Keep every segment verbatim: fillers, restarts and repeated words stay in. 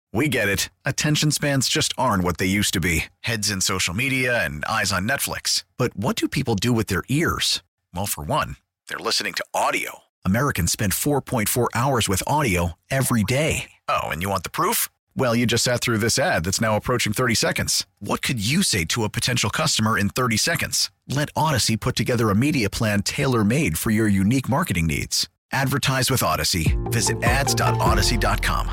We get it. Attention spans just aren't what they used to be. Heads in social media and eyes on Netflix. But what do people do with their ears? Well, for one, they're listening to audio. Americans spend four point four hours with audio every day. Oh, and you want the proof? Well, you just sat through this ad that's now approaching thirty seconds. What could you say to a potential customer in thirty seconds? Let Odyssey put together a media plan tailor-made for your unique marketing needs. Advertise with Odyssey. Visit ads dot odyssey dot com.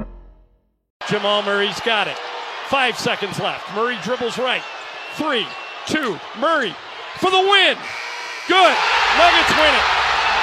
Jamal Murray's got it. Five seconds left. Murray dribbles right. Three, two, Murray for the win. Good. Nuggets win it.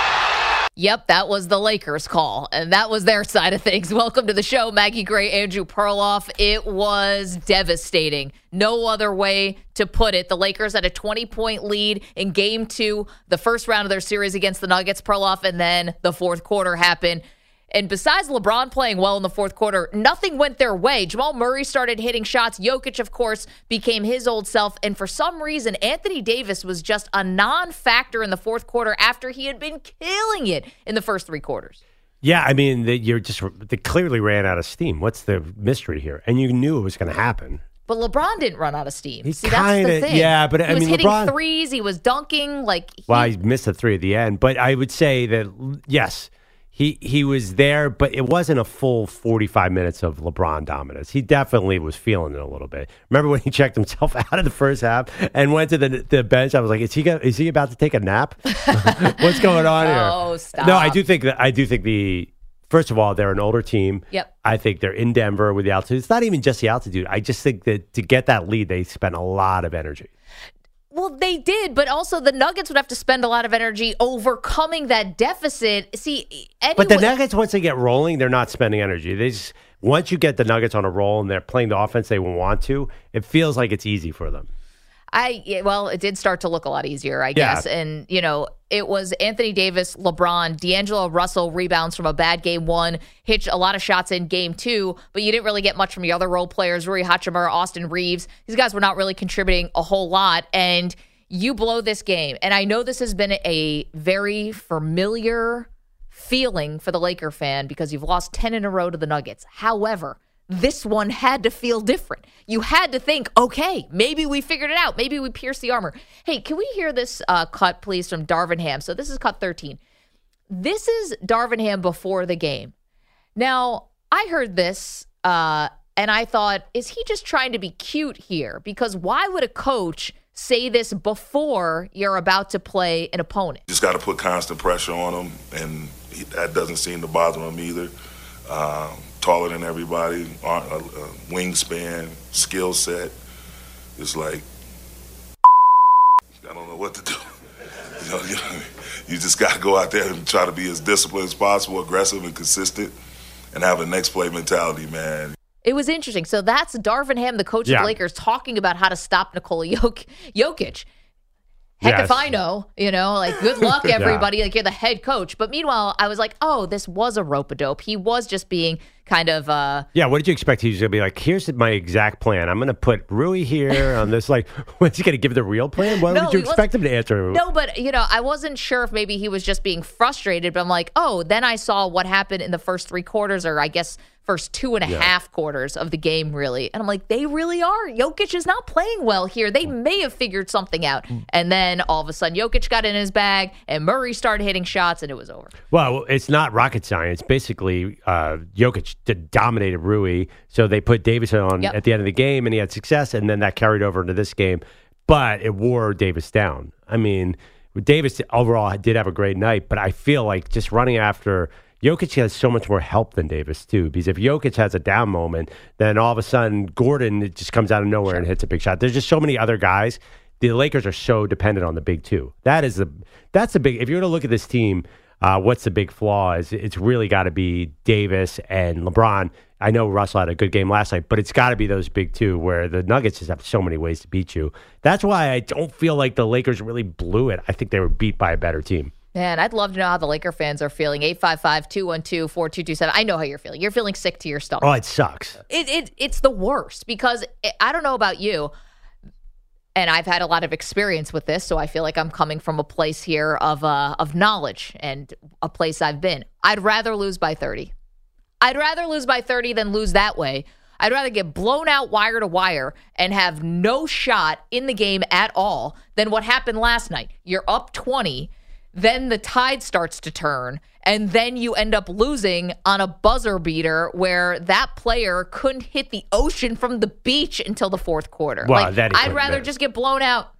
Yep, that was the Lakers' call, and that was their side of things. Welcome to the show, Maggie Gray, Andrew Perloff. It was devastating. No other way to put it. The Lakers had a twenty-point lead in game two, the first round of their series against the Nuggets, Perloff, and then the fourth quarter happened. And besides LeBron playing well in the fourth quarter, nothing went their way. Jamal Murray started hitting shots. Jokic, of course, became his old self. And for some reason, Anthony Davis was just a non-factor in the fourth quarter after he had been killing it in the first three quarters. Yeah, I mean, they, you're just they clearly ran out of steam. What's the mystery here? And you knew it was going to happen. But LeBron didn't run out of steam. He See, kinda, that's the thing. Yeah, but he I was mean, hitting LeBron, threes. He was dunking. Like, he, well, he missed a three at the end. But I would say that, yes, He he was there, but it wasn't a full forty-five minutes of LeBron dominance. He definitely was feeling it a little bit. Remember when he checked himself out of the first half and went to the the bench? I was like, is he is he about to take a nap? What's going on here? Oh, stop. No, I do think that I do think the first of all, they're an older team. Yep. I think they're in Denver with the altitude. It's not even just the altitude. I just think that to get that lead, they spent a lot of energy. Well, they did, but also the Nuggets would have to spend a lot of energy overcoming that deficit. See, anyway, but the Nuggets, once they get rolling, they're not spending energy. They just once you get the Nuggets on a roll and they're playing the offense they want to, it feels like it's easy for them. I well, it did start to look a lot easier, I Yeah. guess. And, you know, it was Anthony Davis, LeBron, D'Angelo Russell rebounds from a bad game one, hit a lot of shots in game two, but you didn't really get much from the other role players, Rui Hachimura, Austin Reeves. These guys were not really contributing a whole lot, and you blow this game. And I know this has been a very familiar feeling for the Laker fan because you've lost ten in a row to the Nuggets. However, this one had to feel different. You had to think, okay, maybe we figured it out. Maybe we pierced the armor. Hey, can we hear this uh, cut, please, from Darvin Ham? So this is cut thirteen. This is Darvin Ham before the game. Now, I heard this, uh, and I thought, is he just trying to be cute here? Because why would a coach say this before you're about to play an opponent? Just got to put constant pressure on him, and he, that doesn't seem to bother him either. Um, taller than everybody, uh, uh, wingspan, skill set. It's like, I don't know what to do. You know, you, know, you just got to go out there and try to be as disciplined as possible, aggressive and consistent, and have a next play mentality, man. It was interesting. So that's Darvin Ham, the coach Yeah. of the Lakers, talking about how to stop Nikola Jok- Jokic. Heck Yes. if I know, you know, like, good luck, everybody. Like, you're the head coach. But meanwhile, I was like, oh, this was a rope-a-dope. He was just being kind of... uh Yeah, what did you expect? He was going to be like, here's my exact plan. I'm going to put Rui here on this. Like, what's he going to give the real plan? What No, would you he expect him to answer? No, but, you know, I wasn't sure if maybe he was just being frustrated. But I'm like, oh, then I saw what happened in the first three quarters, or I guess first two and a Yeah. half quarters of the game, really. And I'm like, they really are. Jokic is not playing well here. They may have figured something out. And then all of a sudden, Jokic got in his bag, and Murray started hitting shots, and it was over. Well, it's not rocket science. Basically, uh, Jokic did- dominated Rui, so they put Davis on Yep. at the end of the game, and he had success, and then that carried over into this game. But it wore Davis down. I mean, Davis overall did have a great night, but I feel like just running after Jokic has so much more help than Davis, too, because if Jokic has a down moment, then all of a sudden Gordon it just comes out of nowhere and hits a big shot. There's just so many other guys. The Lakers are so dependent on the big two. That is the that's the big. If you're going to look at this team, uh, what's the big flaw? Is it's really got to be Davis and LeBron. I know Russell had a good game last night, but it's got to be those big two where the Nuggets just have so many ways to beat you. That's why I don't feel like the Lakers really blew it. I think they were beat by a better team. Man, I'd love to know how the Laker fans are feeling. eight five five, two one two, four two two seven. I know how you're feeling. You're feeling sick to your stomach. Oh, it sucks. It, it It's the worst because it, I don't know about you, and I've had a lot of experience with this, so I feel like I'm coming from a place here of uh, of knowledge and a place I've been. I'd rather lose by thirty. I'd rather lose by thirty than lose that way. I'd rather get blown out wire to wire and have no shot in the game at all than what happened last night. You're up twenty, then the tide starts to turn, and then you end up losing on a buzzer beater where that player couldn't hit the ocean from the beach until the fourth quarter. Well, like, that he I'd couldn't rather do. just get blown out.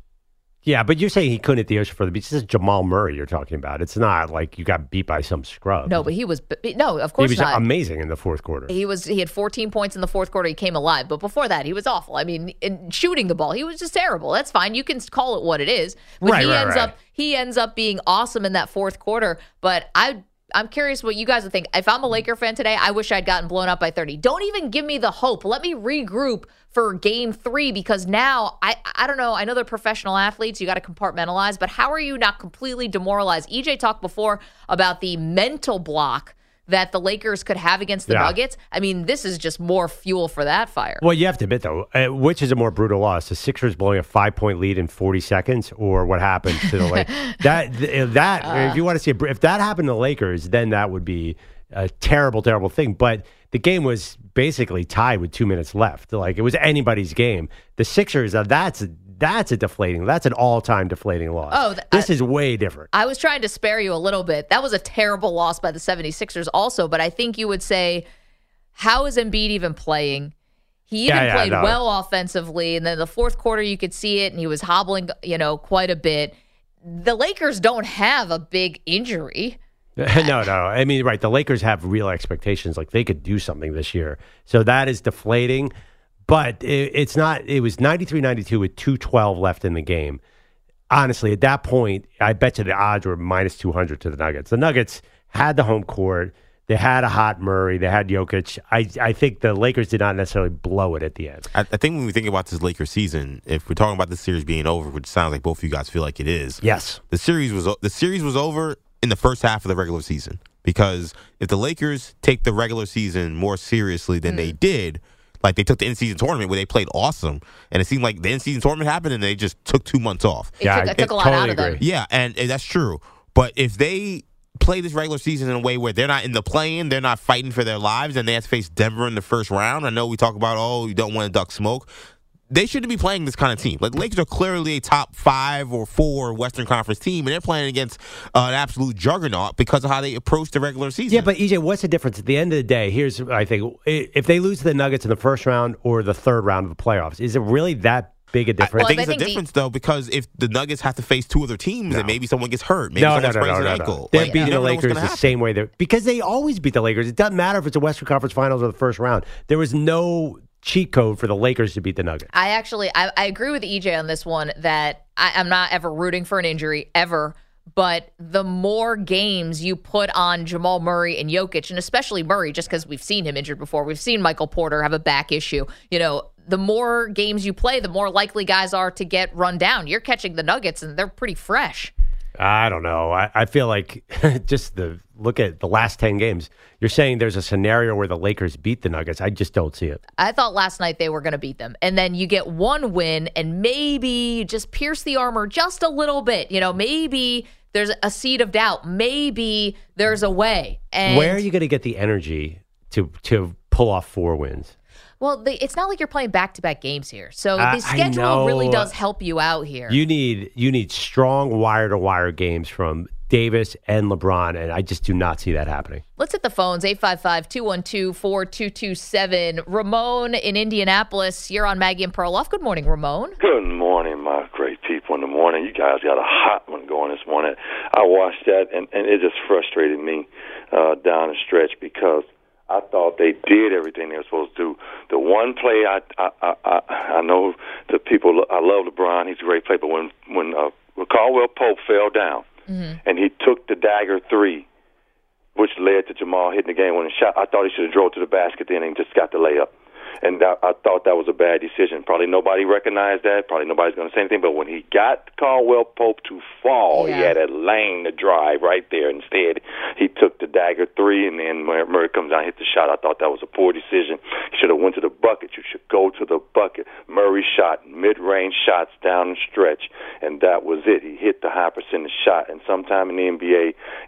Yeah, but you're saying he couldn't hit the ocean for the beach. This is Jamal Murray you're talking about. It's not like you got beat by some scrub. No, but he was no, of He course was not. amazing in the fourth quarter. He was he had fourteen points in the fourth quarter. He came alive, but before that, he was awful. I mean, in shooting the ball, he was just terrible. That's fine. You can call it what it is. But Right, he right, ends right. up he ends up being awesome in that fourth quarter. But I I'm curious what you guys would think. If I'm a Laker fan today, I wish I'd gotten blown up by thirty. Don't even give me the hope. Let me regroup for game three, because now I I don't know. I know they're professional athletes. You got to compartmentalize, but how are you not completely demoralized? E J talked before about the mental block that the Lakers could have against the Yeah. Nuggets. I mean, this is just more fuel for that fire. Well, you have to admit, though, uh, which is a more brutal loss? The Sixers blowing a five-point lead in forty seconds, or what happened to the Lakers? that, th- that Uh. if you want to see, a, br- if that happened to the Lakers, then that would be a terrible, terrible thing. But the game was basically tied with two minutes left. Like, it was anybody's game. The Sixers, uh, that's that's a deflating. That's an all-time deflating loss. Oh, th- this I- is way different. I was trying to spare you a little bit. That was a terrible loss by the seventy-sixers also, but I think you would say, how is Embiid even playing? He even Yeah, yeah, played no. well offensively, and then the fourth quarter you could see it, and he was hobbling, you know, quite a bit. The Lakers don't have a big injury. no, no. I mean, right. The Lakers have real expectations. Like, they could do something this year. So that is deflating. But it, it's not. It was ninety-three ninety-two with two twelve left in the game. Honestly, at that point, I bet you the odds were minus two hundred to the Nuggets. The Nuggets had the home court. They had a hot Murray. They had Jokic. I, I think the Lakers did not necessarily blow it at the end. I, I think when we think about this Lakers season, if we're talking about the series being over, which sounds like both of you guys feel like it is, Yes. the series was o- the series was over in the first half of the regular season. Because if the Lakers take the regular season more seriously than they did, like they took the in-season tournament where they played awesome, and it seemed like the in-season tournament happened and they just took two months off. It Yeah, took, I- it took a lot totally out of them. agree. Yeah, and, and that's true. But if they play this regular season in a way where they're not in the play-in, they're not fighting for their lives, and they have to face Denver in the first round, I know we talk about, oh, you don't want to duck smoke. They shouldn't be playing this kind of team. Like, the Lakers are clearly a top five or four Western Conference team, and they're playing against uh, an absolute juggernaut because of how they approach the regular season. Yeah, but E J, what's the difference? At the end of the day, here's, I think, i- if they lose to the Nuggets in the first round or the third round of the playoffs, is it really that big a I, difference? I think Well, it's I a think the- difference, though, because if the Nuggets have to face two other teams and maybe someone gets hurt, maybe No, someone no, no, sprains no, an no, ankle. no. They're Like, you beating the never know what's Lakers gonna the happen. same way. They're, because they always beat the Lakers. It doesn't matter if it's a Western Conference Finals or the first round. There was no cheat code for the Lakers to beat the Nuggets. I actually, I, I agree with E J on this one that I, I'm not ever rooting for an injury, ever. But the more games you put on Jamal Murray and Jokic, and especially Murray, just because we've seen him injured before, we've seen Michael Porter have a back issue, you know, the more games you play, the more likely guys are to get run down. You're catching the Nuggets, and they're pretty fresh. I don't know. I, I feel like just the look at the last ten games. You're saying there's a scenario where the Lakers beat the Nuggets. I just don't see it. I thought last night they were going to beat them. And then you get one win and maybe just pierce the armor just a little bit. You know, maybe there's a seed of doubt. Maybe there's a way. And Where are you going to get the energy to to pull off four wins? Well, they, it's not like you're playing back-to-back games here. So I- the I schedule really know. does help you out here. You need you need strong wire-to-wire games from Davis and LeBron, and I just do not see that happening. Let's hit the phones, eight five five, two one two, four two two seven. Ramon in Indianapolis, you're on Maggie and Perloff. Good morning, Ramon. Good morning, my great people in the morning. You guys got a hot one going this morning. I watched that, and, and it just frustrated me uh, down the stretch because I thought they did everything they were supposed to do. The one play, I I I, I, I know the people, I love LeBron. He's a great player, but when, when, uh, when Caldwell Pope fell down mm-hmm. and he took the dagger three, which led to Jamal hitting the game-winning shot, I thought he should have drove to the basket then and just got the layup. And that, I thought that was a bad decision. Probably nobody recognized that. Probably nobody's going to say anything. But when he got Caldwell Pope to fall, Yeah. he had a lane to drive right there. Instead, he took the dagger three, and then Murray comes down and hit the shot. I thought that was a poor decision. You should have went to the bucket. You should go to the bucket. Murray shot mid-range shots down the stretch, and that was it. He hit the high percentage shot. And sometime in the N B A,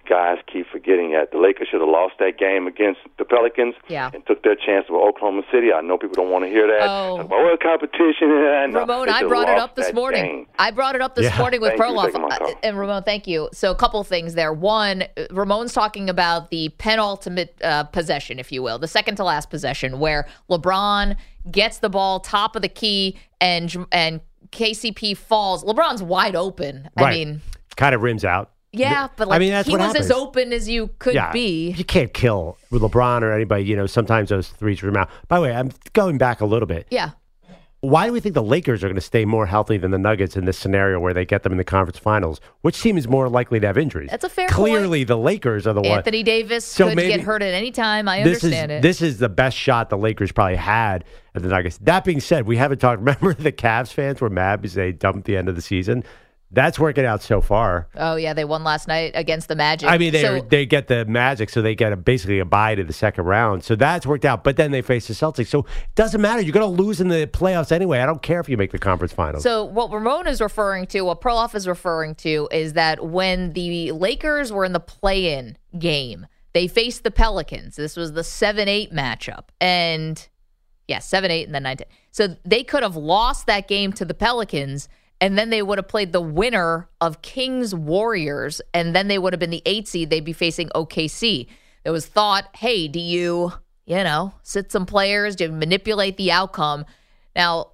guys keep forgetting that. The Lakers should have lost that game against the Pelicans yeah. and took their chance with Oklahoma City. I know people don't want to hear that. Oh. Talk about, well, competition. And, Ramon, I brought it up this morning. Game. I brought it up this yeah. morning with Perloff. Uh, and Ramon, thank you. So a couple of things there. One, Ramon's talking about the penultimate uh, possession, if you will, the second to last possession, where LeBron gets the ball top of the key and and K C P falls. LeBron's wide open. Right. I mean, kind of rims out. Yeah, but like, I mean, that's he what was happens. as open as you could yeah, be. You can't kill with LeBron or anybody. You know, sometimes those threes rim out. By the way, I'm going back a little bit. Yeah. Why do we think the Lakers are going to stay more healthy than the Nuggets in this scenario where they get them in the conference finals? Which team is more likely to have injuries? That's a fair Clearly, point. the Lakers are the one. Anthony Davis So could maybe get hurt at any time. I this understand is, it. This is the best shot the Lakers probably had at the Nuggets. That being said, we haven't talked. Remember the Cavs fans were mad because they dumped the end of the season? That's working out so far. Oh, yeah, they won last night against the Magic. I mean, they so, they get the Magic, so they get a, basically a bye to the second round. So that's worked out. But then they face the Celtics. So it doesn't matter. You're going to lose in the playoffs anyway. I don't care if you make the conference finals. So what Ramon is referring to, what Perloff is referring to, is that when the Lakers were in the play-in game, they faced the Pelicans. This was the seven eight matchup. And, yeah, seven eight and then nine ten. So they could have lost that game to the Pelicans, and then they would have played the winner of Kings Warriors, and then they would have been the eight seed. They'd be facing O K C. There was thought, hey, do you, you know, sit some players? Do you manipulate the outcome? Now,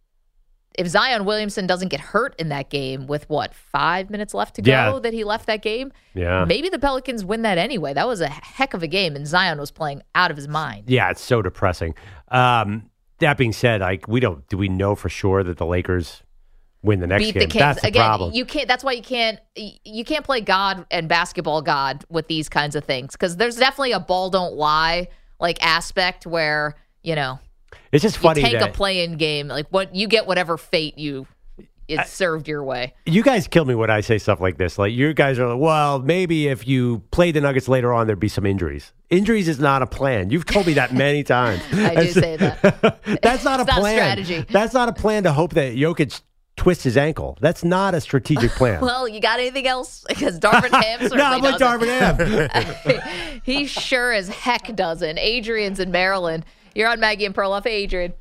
if Zion Williamson doesn't get hurt in that game with, what, five minutes left to go Yeah. that he left that game, yeah. maybe the Pelicans win that anyway. That was a heck of a game, and Zion was playing out of his mind. Yeah, it's so depressing. Um, that being said, like we don't, do we know for sure that the Lakers win the next Beat game? the Kings. That's the Again, problem. you can't. That's why you can't. You can't play God and basketball God with these kinds of things, because there's definitely a ball don't lie like aspect where you know It's just funny you take that a play-in game, like what you get, whatever fate you is served your way. you guys kill me when I say stuff like this. Like you guys are like, well, maybe if you played the Nuggets later on, there'd be some injuries. Injuries is not a plan. You've told me that many times. I do say that. That's not It's a not a plan. strategy. That's not a plan to hope that Jokic twists his ankle. That's not a strategic plan. Well, you got anything else? Because Darvin Ham certainly no, I'm with doesn't. Darvin Ham. He sure as heck doesn't. Adrian's in Maryland. You're on Maggie and Perloff. Hey, Adrian.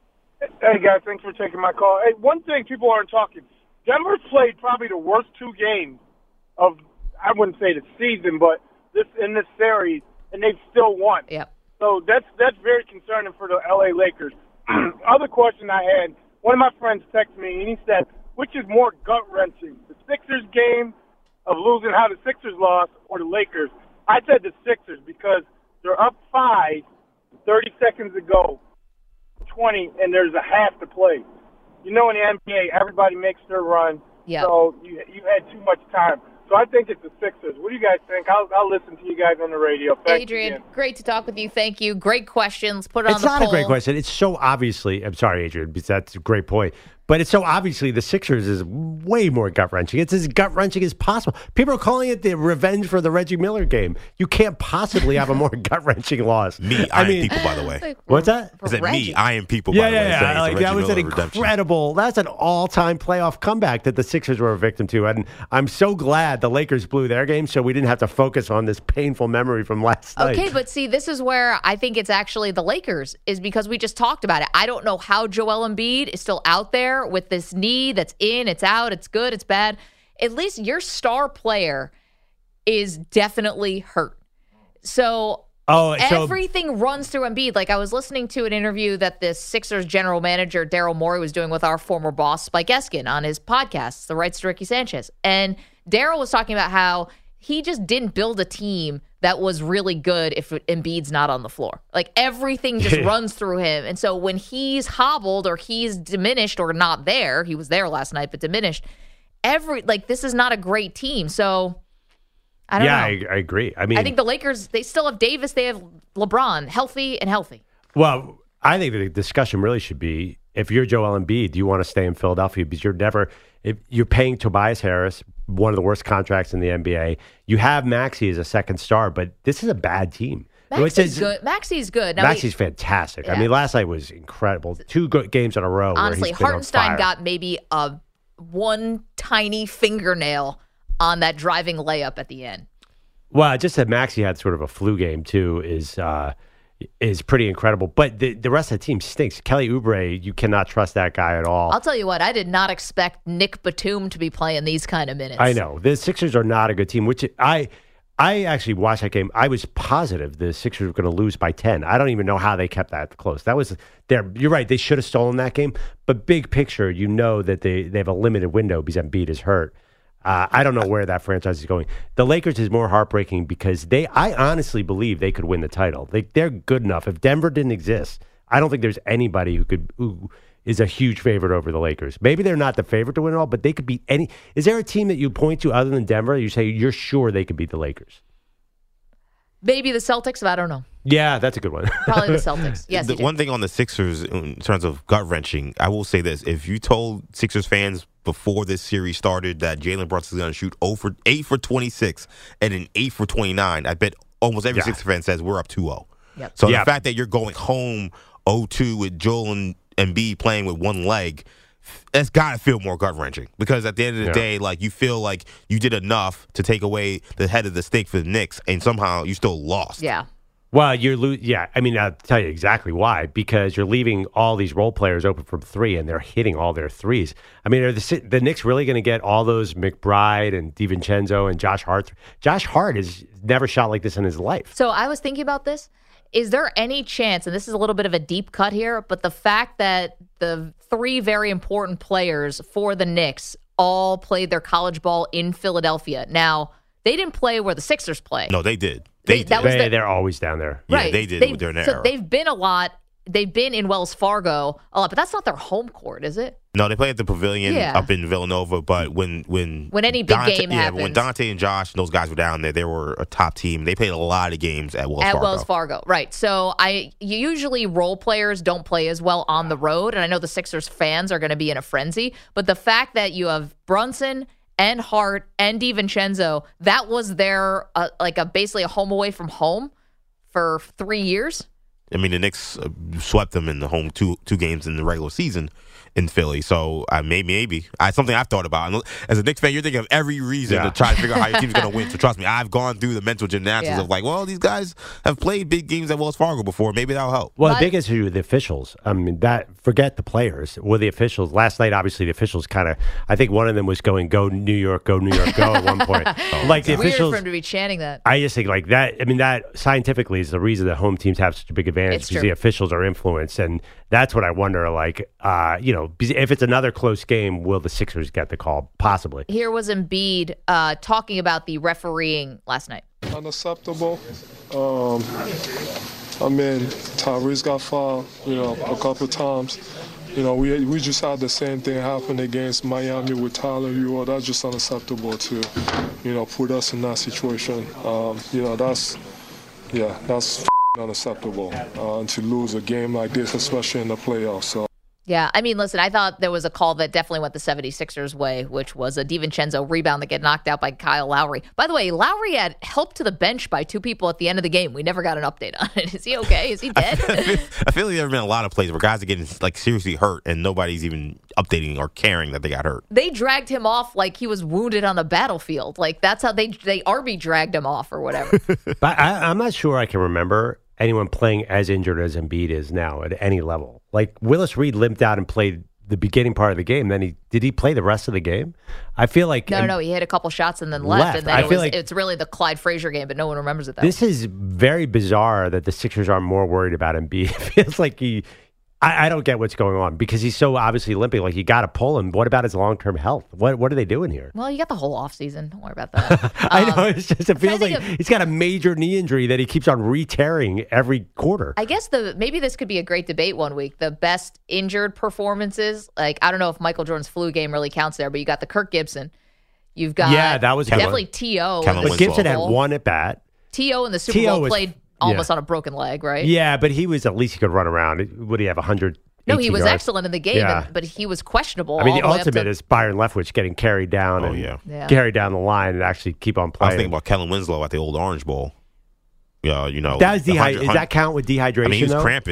Hey, guys, thanks for taking my call. Hey, one thing people aren't talking. Denver's played probably the worst two games of, I wouldn't say the season, but this in this series, and they've still won. Yep. So that's that's very concerning for the L A Lakers. Other question I had, one of my friends texted me, and he said, which is more gut-wrenching, the Sixers game of losing how the Sixers lost or the Lakers? I said the Sixers because they're up five, thirty seconds ago, twenty, and there's a half to play. You know, in the N B A, everybody makes their run, Yep. so you you had too much time. So I think it's the Sixers. What do you guys think? I'll, I'll listen to you guys on the radio. Thanks Adrian, again. great to talk with you. Thank you. Great questions. Put it on It's the not poll. a great question. It's so obviously, I'm sorry, Adrian, because that's a great point. But it's so obviously the Sixers is way more gut-wrenching. It's as gut-wrenching as possible. People are calling it the revenge for the Reggie Miller game. You can't possibly have a more gut-wrenching loss. Me, I, am people, by the way. Like, What's that? for I said Reggie. me, I am people, Yeah, by the way. yeah, saying yeah. it's a Like, Reggie that was an Miller redemption. incredible, that's an all-time playoff comeback that the Sixers were a victim to. And I'm so glad the Lakers blew their game so we didn't have to focus on this painful memory from last night. Okay, but see, this is where I think it's actually the Lakers, is because we just talked about it. I don't know how Joel Embiid is still out there with this knee that's in, it's out, it's good, it's bad. At least your star player is definitely hurt. So Oh, so everything runs through Embiid. Like I was listening to an interview that the Sixers general manager Daryl Morey was doing with our former boss Spike Eskin on his podcast, The Rights to Ricky Sanchez. And Daryl was talking about how he just didn't build a team that was really good if Embiid's not on the floor. Like everything just runs through him. And so when he's hobbled or he's diminished or not there, he was there last night, but diminished, every like this is not a great team. So I don't yeah, know. I, I agree. I mean, I think the Lakers, they still have Davis, they have LeBron, healthy and healthy. Well, I think the discussion really should be, if you're Joel Embiid, do you want to stay in Philadelphia? Because you're never, if you're paying Tobias Harris, one of the worst contracts in the N B A. You have Maxey as a second star, but this is a bad team. Maxey's good. Maxey's good. Now, Maxey's he, fantastic. Yeah. I mean, last night was incredible. Two good games in a row. honestly, where he's been on Hartenstein fire. got maybe a one tiny fingernail on that driving layup at the end. Well, just that Maxey had sort of a flu game too is uh, is pretty incredible. But the the rest of the team stinks. Kelly Oubre, you cannot trust that guy at all. I'll tell you what, I did not expect Nick Batum to be playing these kind of minutes. I know the Sixers are not a good team. Which I I actually watched that game. I was positive the Sixers were going to lose by ten. I don't even know how they kept that close. That was there. You're right. They should have stolen that game. But big picture, you know that they they have a limited window because Embiid is hurt. Uh, I don't know where that franchise is going. The Lakers is more heartbreaking because they, I honestly believe they could win the title. They, they're good enough. If Denver didn't exist, I don't think there's anybody who could who is a huge favorite over the Lakers. Maybe they're not the favorite to win it all, but they could beat any. Is there a team that you point to other than Denver? You say you're sure they could beat the Lakers? Maybe the Celtics, but I don't know. Yeah, that's a good one. Probably the Celtics. Yes. The one thing on the Sixers in terms of gut wrenching, I will say this: if you told Sixers fans before this series started that Jalen Brunson is going to shoot eight for eight for twenty-six and an eight for twenty-nine, I bet almost every yeah. Sixers fan says we're up two oh. Yep. So yep. the fact that you're going home oh two with Joel and Embiid playing with one leg, that's got to feel more gut wrenching because at the end of the yeah. day, like you feel like you did enough to take away the head of the stake for the Knicks, and somehow you still lost. Yeah. Well, you're lo- yeah. I mean, I'll tell you exactly why. Because you're leaving all these role players open from three, and they're hitting all their threes. I mean, are the, the Knicks really going to get all those McBride and DiVincenzo and Josh Hart? Josh Hart has never shot like this in his life. So I was thinking about this. Is there any chance, and this is a little bit of a deep cut here, but the fact that the three very important players for the Knicks all played their college ball in Philadelphia. Now, they didn't play where the Sixers play. No, they did. They, they, did. Was they the, they're always down there. Right. Yeah, they did they, during their so era. They've been a lot. They've been in Wells Fargo a lot, but that's not their home court, is it? No, they play at the Pavilion Yeah. up in Villanova. But when when when any big Dante, game yeah, happens, when Dante and Josh and those guys were down there, they were a top team. They played a lot of games at Wells at Fargo. Wells Fargo, right? So I usually role players don't play as well on the road, and I know the Sixers fans are going to be in a frenzy. But the fact that you have Brunson and Hart and DiVincenzo, that was their uh, like a basically a home away from home for three years. I mean, the Knicks uh, swept them in the home two two games in the regular season in Philly. So uh, maybe, maybe. I, something I've thought about. And as a Knicks fan, you're thinking of every reason yeah. to try to figure out how your team's going to win. So trust me, I've gone through the mental gymnastics Yeah. of like, well, these guys have played big games at Wells Fargo before. Maybe that'll help. Well, But- the biggest issue with the officials, I mean, that forget the players. Well, the officials, last night, obviously, the officials kind of, I think one of them was going, go New York, go New York, go at one point. like the It's weird officials, for him to be chanting that. I just think like that, I mean, that scientifically is the reason that home teams have such a big advantage It's because true. the officials are influenced. And that's what I wonder, like, uh, you know, if it's another close game, will the Sixers get the call? Possibly. Here was Embiid uh, talking about the refereeing last night. Unacceptable. Um, I mean, Tyrese got fouled, you know, a couple times. You know, we we just had the same thing happen against Miami with Tyler Hero. That's just unacceptable to, you know, put us in that situation. Um, you know, that's, yeah, that's unacceptable. Uh, and to lose a game like this, especially in the playoffs. So. Yeah, I mean, listen, I thought there was a call that definitely went the seventy-sixers way, which was a DiVincenzo rebound that get knocked out by Kyle Lowry. By the way, Lowry had helped to the bench by two people at the end of the game. We never got an update on it. Is he okay? Is he dead? I feel, I feel like there have been a lot of plays where guys are getting like seriously hurt and nobody's even updating or caring that they got hurt. They dragged him off like he was wounded on the battlefield. Like that's how they they Arby dragged him off or whatever. But I, I'm not sure I can remember anyone playing as injured as Embiid is now at any level. Like Willis Reed limped out and played the beginning part of the game. Then he did he play the rest of the game? I feel like No, no, no. He hit a couple shots and then left. Left. And then I it feel was, like- it's really the Clyde Frazier game, but no one remembers it that this way. is very bizarre that the Sixers are more worried about Embiid. It feels like he. I, I don't get what's going on because he's so obviously limping. Like you got to pull him. What about his long term health? What What are they doing here? Well, you got the whole offseason. Don't worry about that. I know Um, it's just it feels trying like to think he's got a major knee injury that he keeps on re-tearing every quarter. I guess the maybe this could be a great debate one week. The best injured performances. Like I don't know if Michael Jordan's flu game really counts there, but you got the Kirk Gibson. You've got Yeah, that was a good definitely one. T O. Kellen But Winslow. Gibson had one at bat. T O in the Super T O Bowl was- played almost yeah. on a broken leg, right? Yeah, but he was at least he could run around. Would he have one hundred? No, he was yards? excellent in the game, Yeah. and, but he was questionable. I mean, all the way up ultimate to- is Byron Leftwich getting carried down Oh, and yeah. Yeah. carried down the line and actually keep on I was playing. thinking about Kellen Winslow at the the old Orange Bowl. Yeah, you know. that was the dehy- hundred- Does that count with dehydration? I mean, he was though? cramping.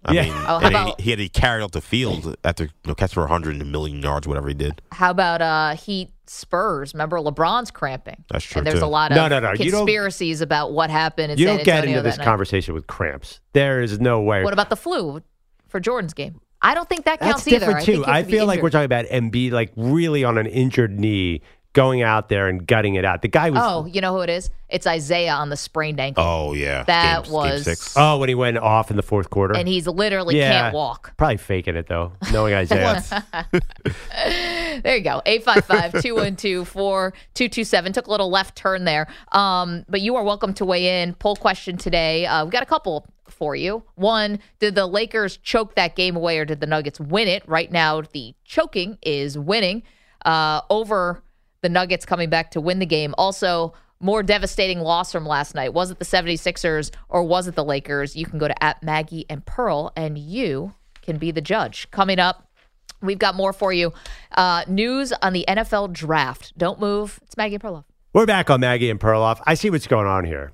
I Yeah. mean, Oh, how and about- he, he had to carry out the field after you know, catch for one hundred million yards, whatever he did. How about uh, Heat Spurs? Remember LeBron's cramping. That's true, And there's too. a lot of No, no, no, you don't- conspiracies about what happened in You San don't get Antonio into this that night. conversation with cramps. There is no way. What about the flu for Jordan's game? I don't think that counts That's different either. too. I, think you I have to be feel like injured. we're talking about Embiid, like really on an injured knee, going out there and gutting it out. The guy was. Oh, you know who it is? It's Isaiah on the sprained ankle. Oh, yeah. That game, was- Game six. Oh, when he went off in the fourth quarter. And he's literally yeah, can't walk. Probably faking it though, knowing Isaiah. There you go. eight five five, two one two, four two two seven. Took a little left turn there. Um, but you are welcome to weigh in. Poll question today. Uh, we've got a couple for you. One, did the Lakers choke that game away or did the Nuggets win it? Right now, the choking is winning uh, over the Nuggets coming back to win the game. Also, more devastating loss from last night. Was it the seventy-sixers or was it the Lakers? You can go to at Maggie and Pearl and you can be the judge. Coming up, we've got more for you. Uh, news on the N F L draft. Don't move. It's Maggie and Perloff. We're back on Maggie and Perloff. I see what's going on here.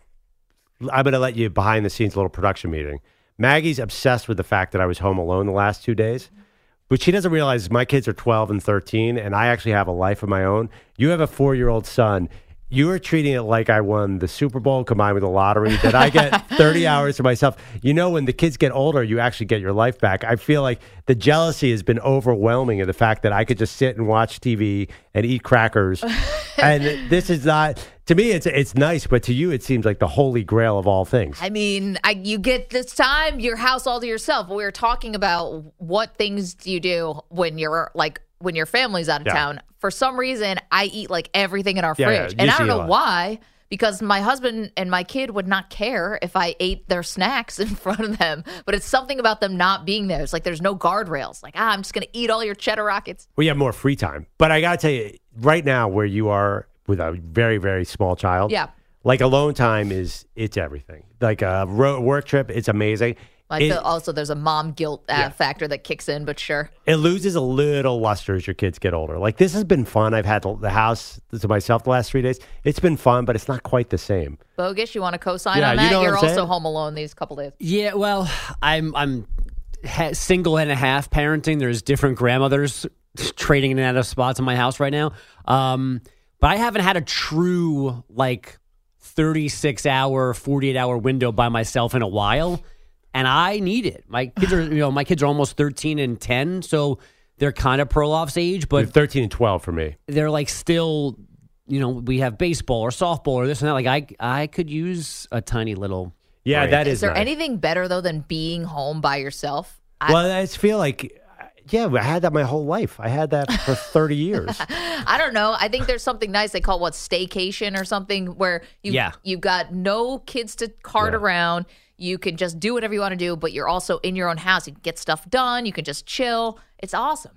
I'm going to let you behind the scenes little production meeting. Maggie's obsessed with the fact that I was home alone the last two days. But she doesn't realize my kids are twelve and thirteen, and I actually have a life of my own. You have a four-year-old son. You are treating it like I won the Super Bowl combined with the lottery, that I get thirty hours to myself. You know, when the kids get older, you actually get your life back. I feel like the jealousy has been overwhelming of the fact that I could just sit and watch T V and eat crackers. And this is not, to me, it's it's nice, but to you, it seems like the holy grail of all things. I mean, I, you get this time, your house all to yourself. We were talking about what things do you do when you're like, when your family's out of Yeah. town. For some reason, I eat like everything in our Yeah, fridge. yeah, and you I don't see a know lot. why, because my husband and my kid would not care if I ate their snacks in front of them. But it's something about them not being there. It's like there's no guardrails. Like, ah, I'm just going to eat all your cheddar rockets. We have more free time. But I got to tell you, right now, where you are with a very, very small child, Yeah. like alone time is, it's everything. Like a ro- work trip, it's amazing. I It- feel also there's a mom guilt uh, Yeah. factor that kicks in, but sure. It loses a little luster as your kids get older. Like, this has been fun. I've had the house to myself the last three days. It's been fun, but it's not quite the same. Bogus, you want to co-sign Yeah, on you that? know what You're I'm also saying? home alone these couple days. Yeah, well, I'm I'm ha- single and a half parenting. There's different grandmothers trading in and out of spots in my house right now. Um, but I haven't had a true like thirty-six hour, forty-eight hour window by myself in a while, and I need it. My kids are, you know, my kids are almost thirteen and ten, so they're kind of Perloff's age, But but thirteen and twelve for me. they're like still, you know, we have baseball or softball or this and that. Like I, I could use a tiny little. Yeah, break. that is Is there nice. anything better though than being home by yourself? I, Well, I just feel like, yeah, I had that my whole life. I had that for thirty years. I don't know. I think there's something nice. They call it what, staycation or something, where you Yeah. you've got no kids to cart Yeah. around. You can just do whatever you want to do, but you're also in your own house. You can get stuff done. You can just chill. It's awesome.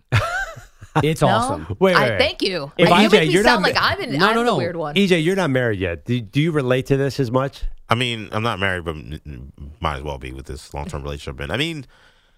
It's No? awesome. Wait, I, wait, wait. Thank you. If you I- make E J, me you're sound not- like I'm, in, No, I'm no, the no. weird one. E J, you're not married yet. Do, do you relate to this as much? I mean, I'm not married, but n- n- might as well be with this long term relationship. And I mean,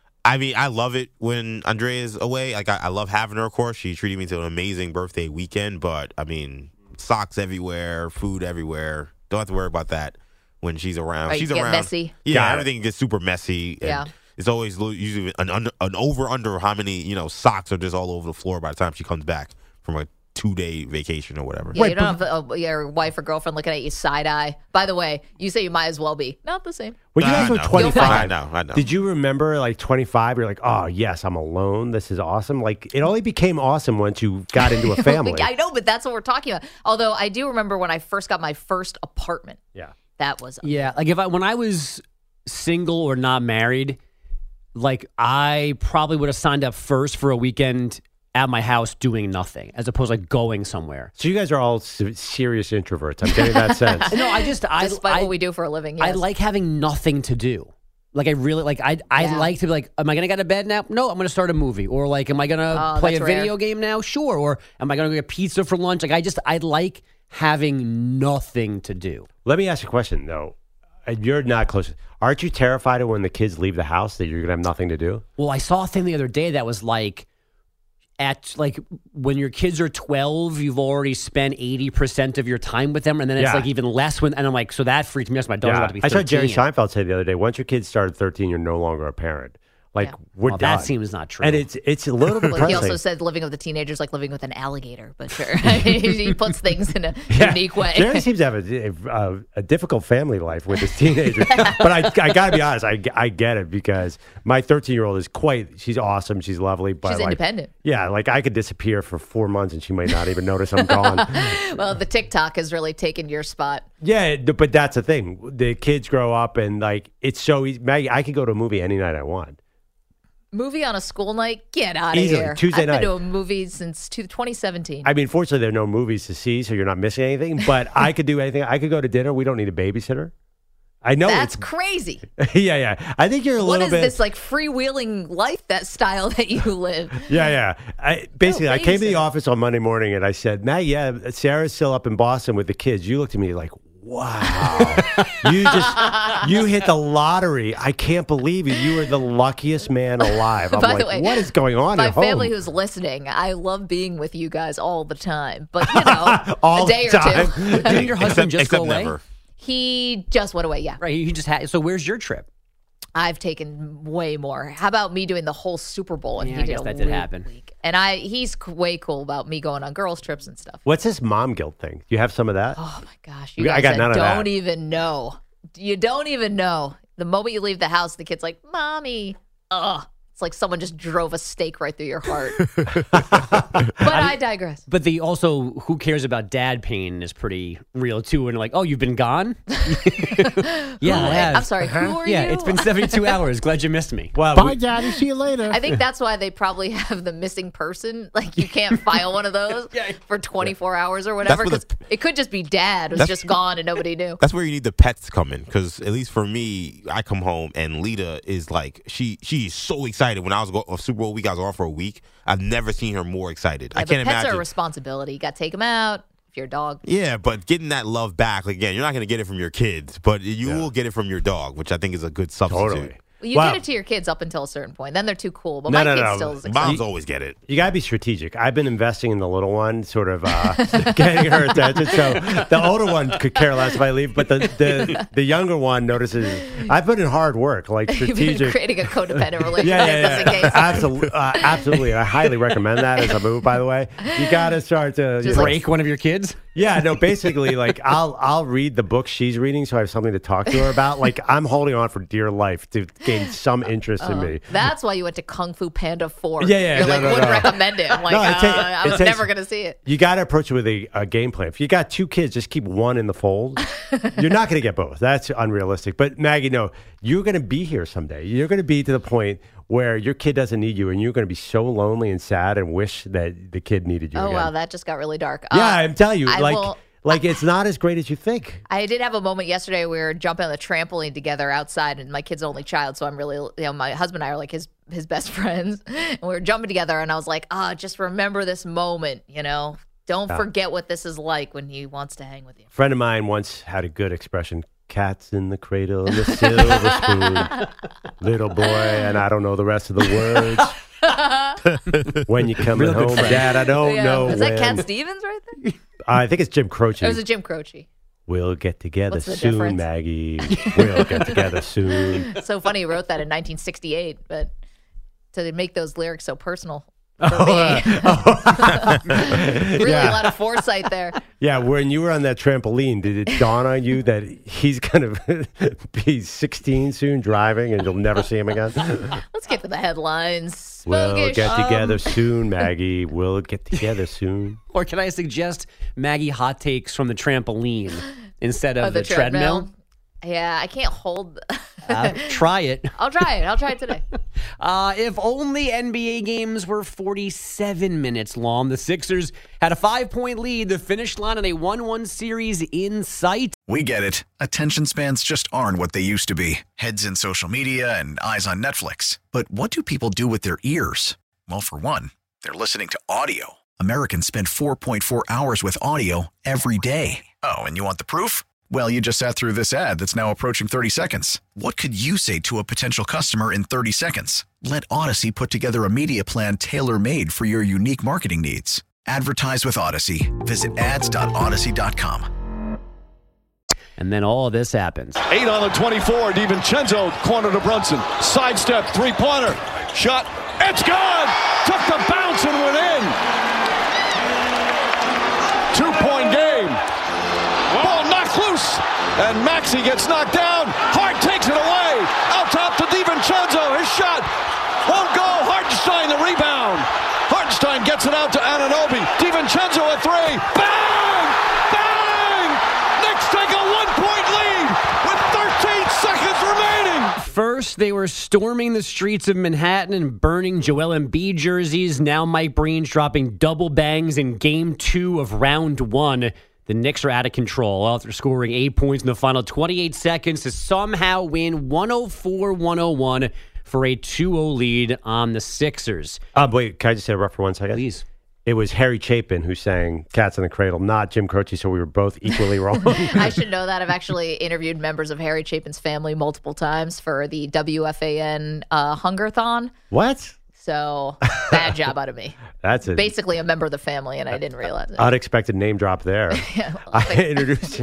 I mean, I love it when Andrea's away. Like, I, I love having her. Of course, she treated me to an amazing birthday weekend. But I mean, socks everywhere, food everywhere. Don't have to worry about that when she's around. Right, she's get around. messy. Yeah, Got it. everything gets super messy. And Yeah. it's always lo- usually an under, an over under how many you know socks are just all over the floor by the time she comes back from a two day vacation or whatever. Yeah, you don't have uh, your wife or girlfriend looking at you side eye. By the way, you say you might as well be. Not the same. When you I guys were know. twenty-five, I know, I know. did you remember like twenty-five? You're like, oh, yes, I'm alone. This is awesome. Like, it only became awesome once you got into a family. I know, but that's what we're talking about. Although I do remember when I first got my first apartment. Yeah. That was Yeah, like if I when I was single or not married, like I probably would have signed up first for a weekend at my house doing nothing, as opposed to like going somewhere. So you guys are all se- serious introverts. I'm getting that sense. No, I just I despite I, what we do for a living. I Yes. like having nothing to do. Like I really like I I Yeah. like to be like, am I gonna get to bed now? No, I'm gonna start a movie. Or like, am I gonna Oh, play a that's rare. video game now? Sure. Or am I gonna go get pizza for lunch? Like I just I like having nothing to do. Let me ask you a question, though. Uh, You're not close. Aren't you terrified of when the kids leave the house that you're going to have nothing to do? Well, I saw a thing the other day that was like, at like when your kids are twelve, you've already spent eighty percent of your time with them, and then it's Yeah. like even less when. And I'm like, so that freaked me out. My daughter's about to be I saw Jerry thirteen. Seinfeld say the other day, once your kids started thirteen, you're no longer a parent. Like Yeah. we're Well, done. that seems not true. And it's it's a little bit Well, he depressing. also said living with a teenager is like living with an alligator, but sure. He puts things in a Yeah. unique way. Jerry seems to have a, a, a difficult family life with his teenagers. But I, I got to be honest, I, I get it because my thirteen-year-old is quite, she's awesome, she's lovely. But She's like, independent. Yeah, like I could disappear for four months and she might not even notice I'm gone. Well, the TikTok has really taken your spot. Yeah, but that's the thing. The kids grow up and like it's so easy. Maggie, I could go to a movie any night I want. Movie on a school night? Get out of Easily, here. Tuesday I've night. been to a movie since two- twenty seventeen. I mean, fortunately, there are no movies to see, so you're not missing anything. But I could do anything. I could go to dinner. We don't need a babysitter. I know That's it's crazy. yeah, yeah. I think you're a What little is bit. this like freewheeling life, that style that you live? Yeah, yeah. I, basically, I came to the babysitter. office on Monday morning and I said, Matt, yeah, Sarah's still up in Boston with the kids. You looked at me like, wow, you just you hit the lottery. I can't believe it. You are the luckiest man alive. I'm By like, the way, what is going on my at home? family who's listening, I love being with you guys all the time. But, you know, All a day the or time. two. Didn't your husband Except, just go except away? never. He just went away, yeah. Right. He just had. So where's your trip? I've taken way more. How about me doing the whole Super Bowl? And Yeah, he I did guess a that did week- happen. week. And I, he's c- way cool about me going on girls' trips and stuff. What's this mom guilt thing? Do you have some of that? Oh my gosh, you We- I guys got none of don't that. even know. You don't even know. The moment you leave the house, the kid's like, "Mommy, ugh." It's like someone just drove a stake right through your heart. But I digress. But the also, who cares about dad pain is pretty real too. And like, oh, you've been gone? Yeah, I have. I'm sorry, who are Yeah, you? it's been seventy-two hours. Glad you missed me. Well, Bye, we- Daddy. See you later. I think that's why they probably have the missing person. Like you can't file one of those for twenentfour hours or whatever. where the- Because it could just be dad was That's- just gone and nobody knew. That's where you need the pets to come in, because at least for me, I come home and Lita is like she she's so excited. When I was go, of Super Bowl week, I was off for a week. I've never seen her more excited. Yeah, I can't but pets imagine. are a responsibility. You got to take them out. If you're a dog, Yeah, but getting that love back, again, you're not going to get it from your kids, but you will get it from your dog, which I think is a good substitute. Totally. well, you Wow. get it to your kids up until a certain point. Then they're too cool. But No, my no, kid no. still is excited. Moms always get it. You gotta be strategic. I've been investing in the little one, sort of uh, getting her attention. So the older one could care less if I leave, but the the, the younger one notices. I put in hard work, like You've been strategic. creating a codependent relationship Yeah, yeah, just in yeah. case. Absolutely, uh, absolutely. I highly recommend that as a move. By the way, you gotta start to you Just know, like- Break one of your kids? yeah, no, basically, like I'll I'll read the book she's reading, so I have something to talk to her about. Like I'm holding on for dear life to gain some interest in me. That's why you went to Kung Fu Panda four. Yeah, yeah, You're no, like, no, wouldn't no. recommend it. I'm like, No, it uh, ta- I it was takes- never going to see it. You got to approach it with a, a game plan. If you got two kids, just keep one in the fold. You're not going to get both. That's unrealistic. But Maggie, no, you're going to be here someday. You're going to be to the point where your kid doesn't need you, and you're going to be so lonely and sad and wish that the kid needed you. Oh, again. wow, that just got really dark. Yeah, Uh, I'm telling you, I like, will- like it's not as great as you think. I did have a moment yesterday. We were jumping on the trampoline together outside, and my kid's only child, so I'm really, you know, my husband and I are like his his best friends, and we were jumping together, and I was like, ah, just remember this moment, you know, don't forget what this is like when he wants to hang with you. A friend of mine once had a good expression. Cats in the cradle, the silver spoon, little boy, and I don't know the rest of the words. When you coming Real good home, friend. Dad, I don't Yeah. know Is when. that Cat Stevens right there? I think it's Jim Croce. It was a Jim Croce. We'll get together What's the soon, difference? Maggie. We'll get together soon. It's so funny he wrote that in nineteen sixty-eight, but to make those lyrics so personal for me. Really Yeah. a lot of foresight there. Yeah, when you were on that trampoline, did it dawn on you that he's going to be sixteen soon, driving, and you'll never see him again? Let's get to the headlines. We'll Spookish. get Um, together soon, Maggie. We'll get together soon. Or can I suggest Maggie hot takes from the trampoline instead of Oh, the, treadmill? Yeah, I can't hold. Uh, try it. I'll try it. I'll try it today. Uh, if only N B A games were forty-seven minutes long, the Sixers had a five-point lead, the finish line on a one one series in sight. We get it. Attention spans just aren't what they used to be. Heads in social media and eyes on Netflix. But what do people do with their ears? Well, for one, they're listening to audio. Americans spend four point four hours with audio every day. Oh, and you want the proof? Well, you just sat through this ad that's now approaching thirty seconds. What could you say to a potential customer in thirty seconds? Let Odyssey put together a media plan tailor-made for your unique marketing needs. Advertise with Odyssey. Visit ads dot odyssey dot com. And then all of this happens. Eight on the twenty-four. DiVincenzo, corner to Brunson. Sidestep, three-pointer. Shot. It's good! Took the bounce and went in. Two-point game. Ball knocked loose. And Maxey gets knocked down. Hart takes it away. Out top to DiVincenzo. His shot won't go. Hartenstein the rebound. Hartenstein gets it out to Anunoby. DiVincenzo a three. Bang! Bang! Knicks take a one-point lead with thirteen seconds remaining. First, they were storming the streets of Manhattan and burning Joel Embiid jerseys. Now Mike Breen's dropping double bangs in game two of round one. The Knicks are out of control after scoring eight points in the final twenty-eight seconds to somehow win one oh four one oh one for a two oh lead on the Sixers. Uh, wait, can I just interrupt for one second? Please. It was Harry Chapin who sang Cats in the Cradle, not Jim Croce, so we were both equally wrong. I should know that. I've actually interviewed members of Harry Chapin's family multiple times for the W F A N uh, Hungerthon. What? So, bad job out of me. That's a, basically a member of the family, and I didn't realize it. Unexpected name drop there. Yeah, well, I introduced,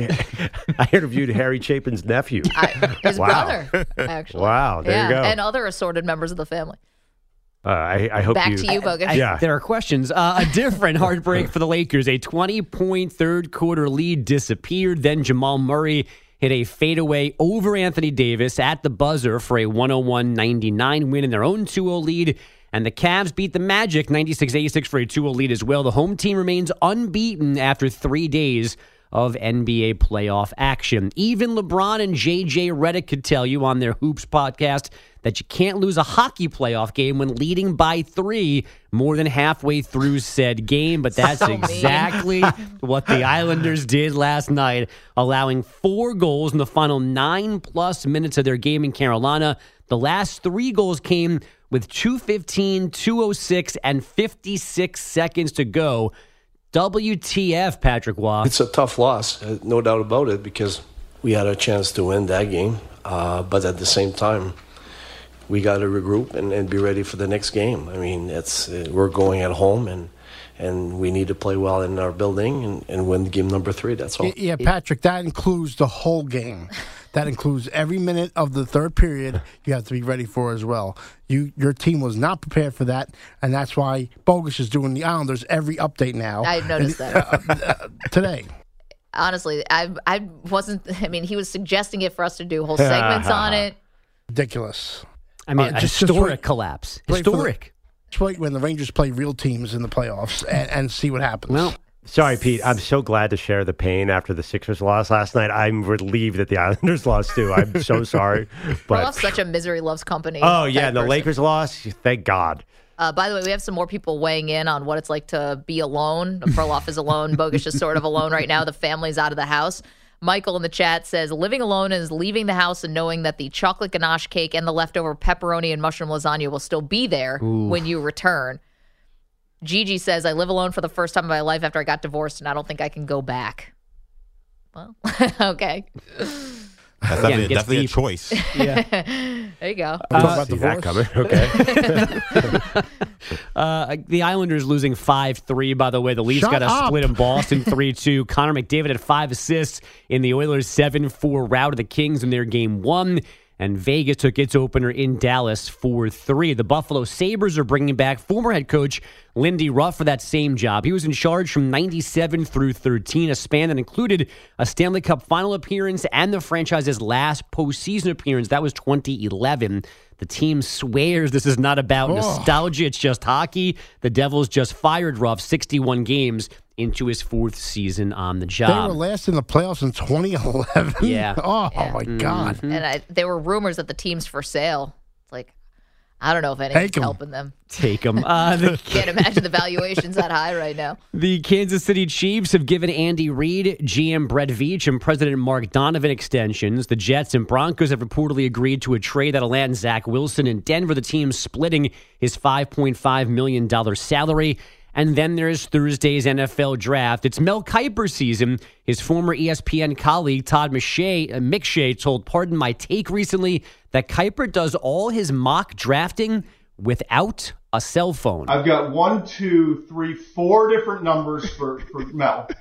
I interviewed Harry Chapin's nephew. I, his wow. brother, actually. Wow, there yeah, you go. And other assorted members of the family. Uh, I, I hope Back you. to you, Bogus. I, yeah. There are questions. Uh, a different heartbreak for the Lakers. A twenty-point third-quarter lead disappeared. Then Jamal Murray hit a fadeaway over Anthony Davis at the buzzer for a one oh one ninety-nine win in their own two oh lead. And the Cavs beat the Magic ninety-six eighty-six for a two oh lead as well. The home team remains unbeaten after three days of N B A playoff action. Even LeBron and J J Redick could tell you on their Hoops podcast that you can't lose a hockey playoff game when leading by three more than halfway through said game. But that's So exactly what the Islanders did last night, allowing four goals in the final nine-plus minutes of their game in Carolina. The last three goals came with two fifteen, two oh six, and fifty-six seconds to go. W T F, Patrick Waugh. It's a tough loss, uh, no doubt about it, because we had a chance to win that game. Uh, but at the same time, we got to regroup and, and be ready for the next game. I mean, it's uh, we're going at home, and and we need to play well in our building and, and win game number three. That's all. Yeah, Patrick, that includes the whole game. That includes every minute of the third period you have to be ready for as well. You, Your team was not prepared for that, and that's why Bogus is doing the Islanders every update now. I noticed and, that. Uh, uh, today. Honestly, I I wasn't, I mean, he was suggesting it for us to do whole segments on it. Ridiculous. I mean, Uh, a just- historic just wait- collapse. wait for the- Historic. Just wait when the Rangers play real teams in the playoffs and, and see what happens. Well, Sorry, Pete. I'm so glad to share the pain after the Sixers lost last night. I'm relieved that the Islanders lost too. I'm so sorry. But Perloff's such a misery loves company. oh yeah, type and the person. Lakers lost. Thank God. Uh, by the way, we have some more people weighing in on what it's like to be alone. Perloff is alone. Bogus is sort of alone right now. The family's out of the house. Michael in the chat says, living alone is leaving the house and knowing that the chocolate ganache cake and the leftover pepperoni and mushroom lasagna will still be there Ooh. when you return. Gigi says, I live alone for the first time in my life after I got divorced, and I don't think I can go back. Well, okay. That's Again, definitely, it gets definitely a deep. choice. There you go. Talk Uh, about See that divorce. coming? Okay. Uh, the Islanders losing five three, by the way. The Leafs Shut got a up. split in Boston three two. Connor McDavid had five assists in the Oilers' seven four rout of the Kings in their game one. And Vegas took its opener in Dallas four three. The Buffalo Sabres are bringing back former head coach Lindy Ruff for that same job. He was in charge from ninety-seven through thirteen, a span that included a Stanley Cup final appearance and the franchise's last postseason appearance. That was twenty eleven. The team swears this is not about Oh. nostalgia. It's just hockey. The Devils just fired Ruff sixty-one games into his fourth season on the They job. were last in the playoffs in twenty eleven. Yeah. Oh, Yeah. my God. And I, there were rumors that the team's for sale. It's like, I don't know if anyone's Take 'em. helping them. Take them. Uh, the, Can't imagine the valuation's that high right now. the Kansas City Chiefs have given Andy Reid, G M Brett Veach, and President Mark Donovan extensions. The Jets and Broncos have reportedly agreed to a trade that'll land Zach Wilson in Denver. The team splitting his five point five million dollars salary. And then there's Thursday's N F L draft. It's Mel Kiper season. His former E S P N colleague Todd McShay, uh, McShay told Pardon My Take recently that Kiper does all his mock drafting without a cell phone. I've got one, two, three, four different numbers for, for Mel.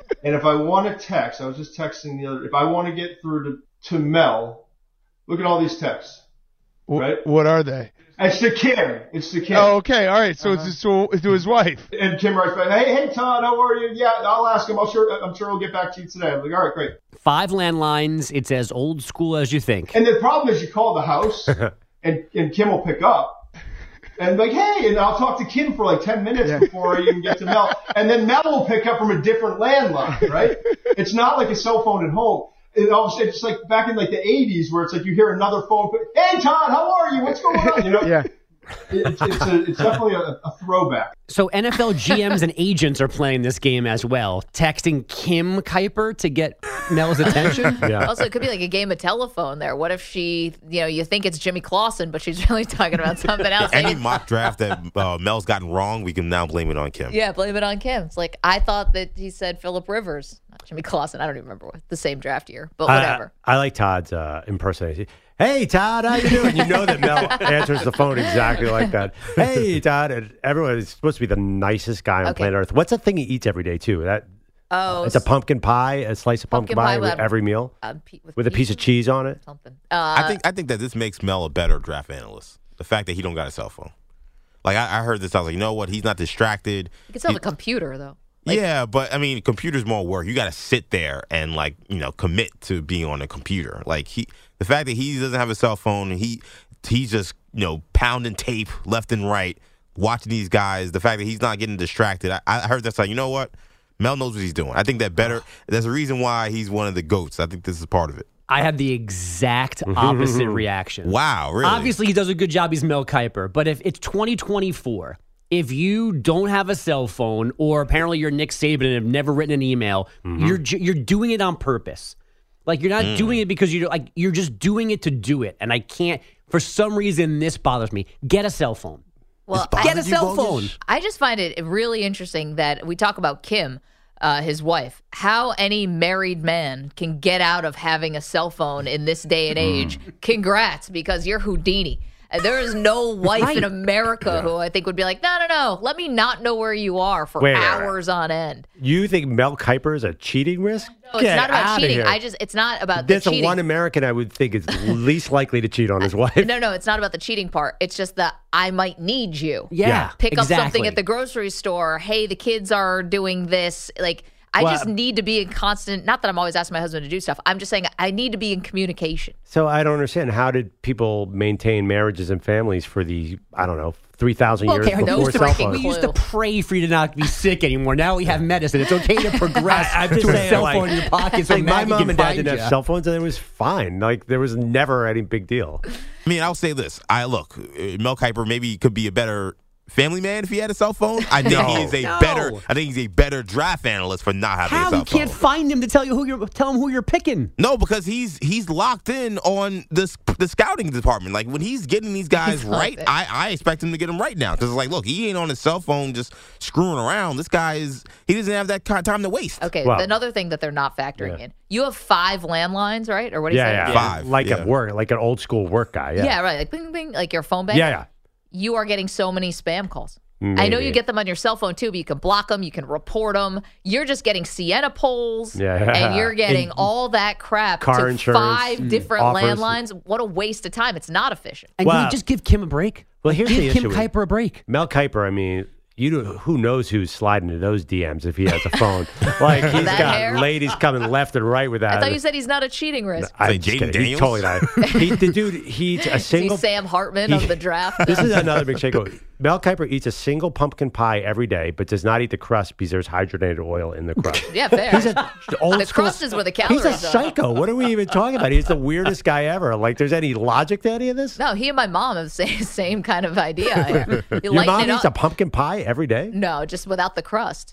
And if I want to text, I was just texting the other. If I want to get through to, to Mel, look at all these texts. Right? What are they? It's to Kim. It's to Kim. Oh, okay. All right. So Uh-huh. it's to, it's to his wife. And Kim writes back, hey, hey, Todd, how are you? Yeah, I'll ask him. I'll sure, I'm sure he'll get back to you today. I'm like, all right, great. Five landlines. It's as old school as you think. And the problem is you call the house, and, and Kim will pick up. And like, hey, and I'll talk to Kim for like ten minutes yeah. before I even get to Mel. And then Mel will pick up from a different landline, right? It's not like a cell phone at home. It almost, it's like back in like the eighties where it's like you hear another phone, hey, Todd, how are you? What's going on? You know? Yeah. It's, it's, a, it's definitely a, a throwback. So N F L G Ms and agents are playing this game as well, texting Kim Kuiper to get Mel's attention. Yeah. Also, it could be like a game of telephone there. What if she, you know, you think it's Jimmy Clausen, but she's really talking about something else. Any mock draft that uh, Mel's gotten wrong, we can now blame it on Kim. Yeah, blame it on Kim. It's like, I thought that he said Phillip Rivers, not Jimmy Clausen. I don't even remember what, the same draft year, but whatever. I, I like Todd's uh, impersonation. Hey, Todd, how you doing? You know that Mel answers the phone exactly like that. Hey, Todd. And everyone is supposed to be the nicest guy on Okay. planet Earth. What's the thing he eats every day, too? That Oh, It's a pumpkin pie, a slice of pumpkin, pumpkin pie pie with with- every meal uh, pe- with with a piece of cheese on it. something. I Uh, think I think that this makes Mel a better draft analyst. The fact that he don't got a cell phone. Like I, I heard this, I was like, you know what? He's not distracted. you can sell He- the computer, though. yeah, but I mean, computer's more work. You got to sit there and like you know commit to being on a computer. Like he, the fact that he doesn't have a cell phone, he he's just you know pounding tape left and right, watching these guys. The fact that he's not getting distracted, I, I heard that's like you know what, Mel knows what he's doing. I think that better. There's a reason why he's one of the GOATs. I think this is part of it. I have the exact opposite reaction. Wow, really? Obviously, he does a good job. He's Mel Kiper. But if it's twenty twenty-four, if you don't have a cell phone, or apparently you're Nick Saban and have never written an email, Mm-hmm. you're ju- you're doing it on purpose. Like you're not Mm. doing it because you're like you're just doing it to do it. And I can't. For some reason, this bothers me. Get a cell phone. Well, Get a I, cell phone. I just find it really interesting that we talk about Kim, uh, his wife, how any married man can get out of having a cell phone in this day and age. Congrats, because you're Houdini. Uh, There is no wife Right. in America who I think would be like, no, no, no, let me not know where you are for Wait, hours on end. You think Mel Kiper is a cheating risk? No, it's Get not about outta cheating. here. I just, it's not about the That's the cheating. one American I would think is least likely to cheat on his wife. No, no, it's not about the cheating part. It's just that I might need you. Yeah, Yeah, Pick up exactly. something at the grocery store. Hey, the kids are doing this. Like, I Well, just need to be in constant, not that I'm always asking my husband to do stuff. I'm just saying I need to be in communication. So I don't understand. How did people maintain marriages and families for the, I don't know, three thousand years Okay, we before used, cell to, phones? we used to pray for you to not be sick anymore. Now we have medicine. It's okay to progress I, I'm just to a saying, cell like, phone in your pocket so like my Maggie mom can and dad find didn't you. have cell phones, and it was fine. Like there was never any big deal. I mean, I'll say this. I look, uh, Mel Kiper maybe could be a better family man if he had a cell phone. I think No. he is a No. better. I think he's a better draft analyst for not having a How cell you can't phone. find him to tell you who you're tell him who you're picking? No, because he's he's locked in on this the scouting department. Like when he's getting these guys He's locked right, in. I, I expect him to get them right now. Because it's like, look, he ain't on his cell phone just screwing around. This guy is he doesn't have that kind of time to waste. Okay, Well- another thing that they're not factoring Yeah. in. You have five landlines, right? Or what do you Yeah, say? yeah, Five, like yeah. at work, like an old school work guy. Yeah, Yeah, right. Like bing, bing, like your phone bank. yeah, yeah. You are getting so many spam calls. I know you Maybe. get them on your cell phone too, but you can block them, you can report them. You're just getting Sienna polls, Yeah. and you're getting And all that crap car to insurance, five mm, different offers. landlines. What a waste of time! It's not efficient. And can Wow. we just give Kim a break? Well, here's give the Kim issue with- Kuiper a break. Mel Kiper, I mean, you know, who knows who's sliding into those D Ms if he has a phone? Like he's That got hair? ladies coming left and right with that. I thought you said he's not a cheating risk. I'm Say just Jaden kidding. He's Daniels? totally not. He, the dude, he eats a Is he single. Sam Hartman he- of the draft? This is another big shake. Mel Kiper eats a single pumpkin pie every day, but does not eat the crust because there's hydrogenated oil in the crust. yeah, fair. He's a old the school- crust is where the He's calories a are. psycho. What are we even talking about? He's the weirdest guy ever. Like, there's any logic to any of this? No, he and my mom have the same, same kind of idea. You Your lighten mom it eats a up. pumpkin pie every day? No, just without the crust.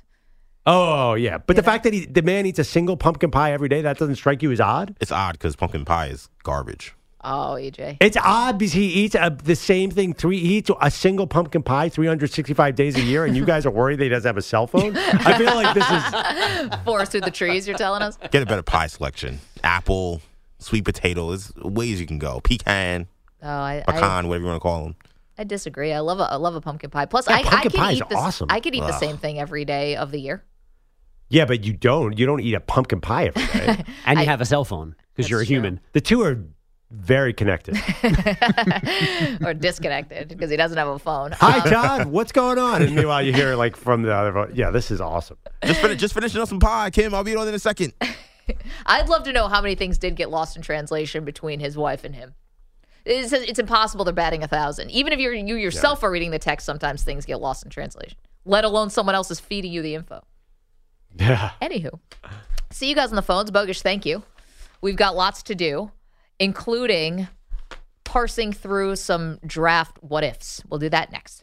Oh, yeah. But the fact that he, the man eats a single pumpkin pie every day, that doesn't strike you as odd? It's odd because pumpkin pie is garbage. Oh, E J. It's odd because he eats a, the same thing. Three, he eats a single pumpkin pie three hundred sixty-five days a year, and you guys are worried that he doesn't have a cell phone? I feel like this is... Forest through the trees, you're telling us? Get a better pie selection. Apple, sweet potato. There's ways you can go. Pecan, Oh, I, I, pecan, whatever you want to call them. I disagree. I love a I love a pumpkin pie. Plus, Yeah, I, pumpkin I can pie is eat this. awesome. I could eat the Ugh. same thing every day of the year. Yeah, but you don't. You don't eat a pumpkin pie every day. And you I- have a cell phone because you're a That's true. human. The two are very connected. or disconnected because he doesn't have a phone. Hi, Um, Todd. What's going on? And meanwhile, you hear like from the other. vo- Yeah, this is awesome. Just, fin- just finishing up some pie, Kim. I'll be on in a second. I'd love to know how many things did get lost in translation between his wife and him. It's, it's impossible they're batting a thousand. Even if you're, you yourself are reading the text, sometimes things get lost in translation, let alone someone else is feeding you the info. Yeah. Anywho, see you guys on the phones. Bogush, thank you. We've got lots to do, including parsing through some draft what-ifs. We'll do that next.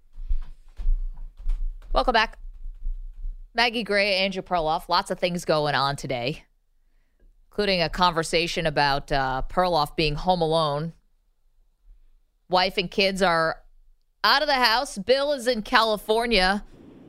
Welcome back. Maggie Gray, Andrew Perloff. Lots of things going on today, including a conversation about uh, Perloff being home alone. Wife and kids are out of the house. Bill is in California.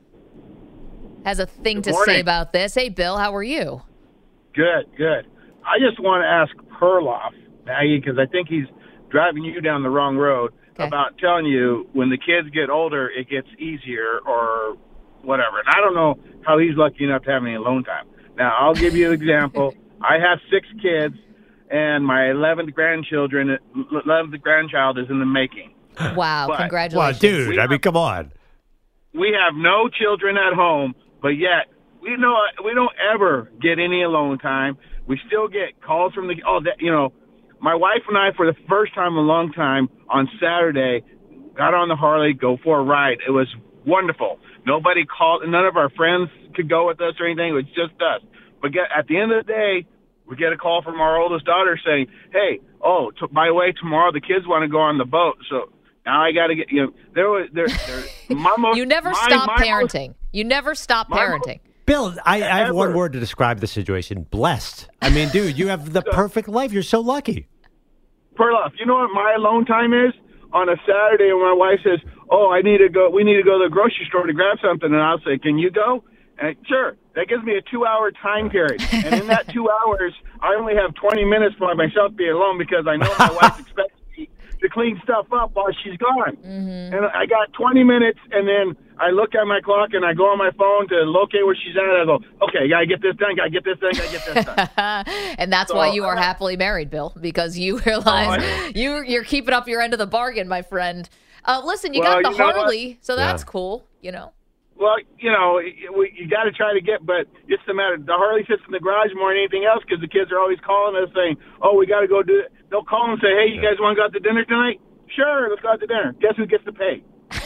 Has a thing Good to morning. say about this. Hey, Bill, how are you? Good, good. I just want to ask Perloff, Maggie, because I think he's driving you down the wrong road about telling you when the kids get older, it gets easier or whatever. And I don't know how he's lucky enough to have any alone time. Now, I'll give you an example. I have six kids, and my eleventh grandchildren, eleventh grandchild is in the making. Wow, But- congratulations. Wow, dude. We I mean, come on. We have no children at home, but yet we know we don't ever get any alone time. We still get calls from the oh that you know, my wife and I for the first time in a long time on Saturday got on the Harley, go for a ride. It was wonderful. Nobody called, none of our friends could go with us or anything. It was just us. But get, at the end of the day, we get a call from our oldest daughter saying, "Hey, oh, t- by the way, tomorrow the kids want to go on the boat, so." Now I got to get, you know, there was, there, there, my most, You never my, stop my most- parenting. You never stop my most- parenting. Bill, I, I have one Ever. word to describe the situation. Blessed. I mean, dude, you have the perfect life. You're so lucky. Perloff, you know what my alone time is? On a Saturday when my wife says, "Oh, I need to go. We need to go to the grocery store to grab something," and I'll say, "Can you go?" And sure, that gives me a two-hour time period. And in that two hours, I only have twenty minutes for myself to be alone because I know my wife expects me to clean stuff up while she's gone. Mm-hmm. And I got twenty minutes, and then I look at my clock and I go on my phone to locate where she's at. I go, "Okay, gotta get this done. Gotta get this done. Gotta get this done." And that's So, why you are uh, happily married, Bill, because you realize I- you you're keeping up your end of the bargain, my friend. Uh, listen, you Well, got the you know what? Harley, so that's Yeah. cool. You know. Well, you know, we, you got to try to get, but it's the matter. The Harley sits in the garage more than anything else because the kids are always calling us saying, "Oh, we got to go do it." They'll call and say, "Hey, you guys want to go out to dinner tonight?" Sure, let's go out to dinner. Guess who gets to pay?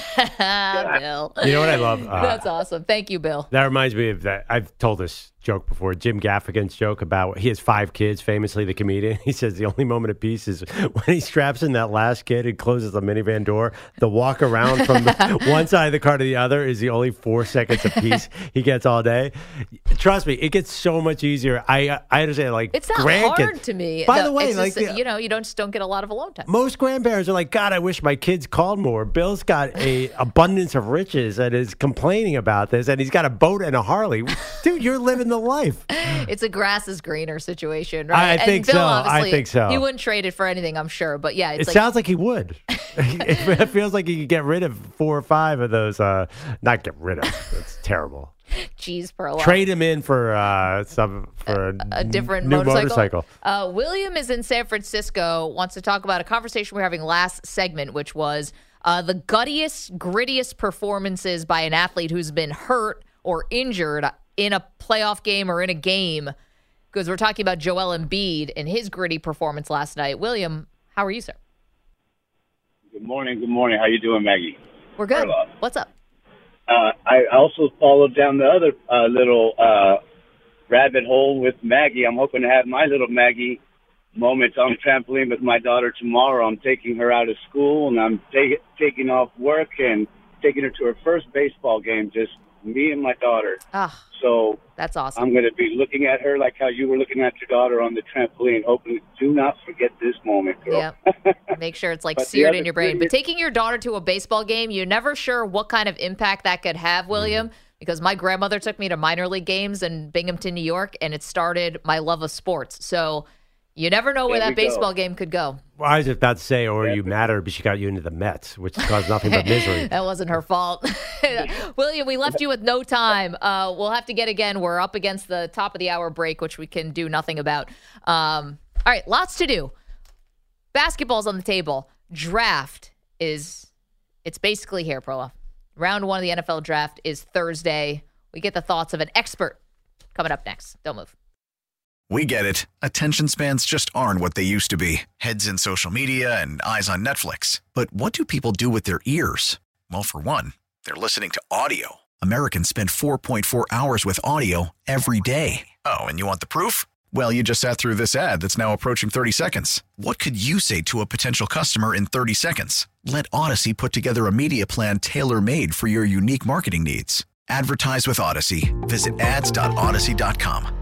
Bill. You know what I love? Uh, That's awesome. Thank you, Bill. That reminds me of that. I've told this joke before. Jim Gaffigan's joke about he has five kids, famously the comedian. He says the only moment of peace is when he straps in that last kid and closes the minivan door. The walk around from the one side of the car to the other is the only four seconds of peace he gets all day. Trust me, it gets so much easier. I I understand, like, It's not grandkids. hard to me. By No, the way, it's like, just, the- you know, you don't just don't get a lot of alone time. most grandparents are like, God, I wish my kids called more. Bill's got a abundance of riches and is complaining about this, and he's got a boat and a Harley. Dude, you're living the life. It's a grass is greener situation, right? I think and Bill, so. I obviously, think so. He wouldn't trade it for anything, I'm sure. But yeah, it's It like, sounds like he would. It feels like he could get rid of four or five of those. Uh, not get rid of. That's terrible. geez, per lot. Trade him in for uh, some for a, a different new motorcycle. motorcycle. Uh, William is in San Francisco, wants to talk about a conversation we were having last segment, which was uh, the guttiest, grittiest performances by an athlete who's been hurt or injured in a playoff game or in a game. Because we're talking about Joel Embiid and his gritty performance last night. William, how are you, sir? Good morning. Good morning. How you doing, Maggie? We're good. What's up? Uh, I also followed down the other uh, little uh, rabbit hole with Maggie. I'm hoping to have my little Maggie moments on the trampoline with my daughter tomorrow. I'm taking her out of school, and I'm ta- taking off work and taking her to her first baseball game, just me and my daughter. Ah, So that's awesome. I'm going to be looking at her like how you were looking at your daughter on the trampoline, hoping do not forget this moment, girl. Yep. Make sure it's like But the seared other in your brain. thing But taking your daughter to a baseball game, you're never sure what kind of impact that could have, William, because my grandmother took me to minor league games in Binghamton, New York, and it started my love of sports. So You never know where There that we go. baseball game could go. Well, I was about to say, or you matter, but she got you into the Mets, which caused nothing but misery. That wasn't her fault. William, we left you with no time. Uh, we'll have to get again. We're up against the top of the hour break, which we can do nothing about. Um, all right, lots to do. Basketball's on the table. Draft is, it's basically here, Prola. Round one of the N F L draft is Thursday. We get the thoughts of an expert coming up next. Don't move. We get it. Attention spans just aren't what they used to be. Heads in social media and eyes on Netflix. But what do people do with their ears? Well, for one, they're listening to audio. Americans spend four point four hours with audio every day. Oh, and you want the proof? Well, you just sat through this ad that's now approaching thirty seconds. What could you say to a potential customer in thirty seconds? Let Odyssey put together a media plan tailor-made for your unique marketing needs. Advertise with Odyssey. Visit ads dot odyssey dot com.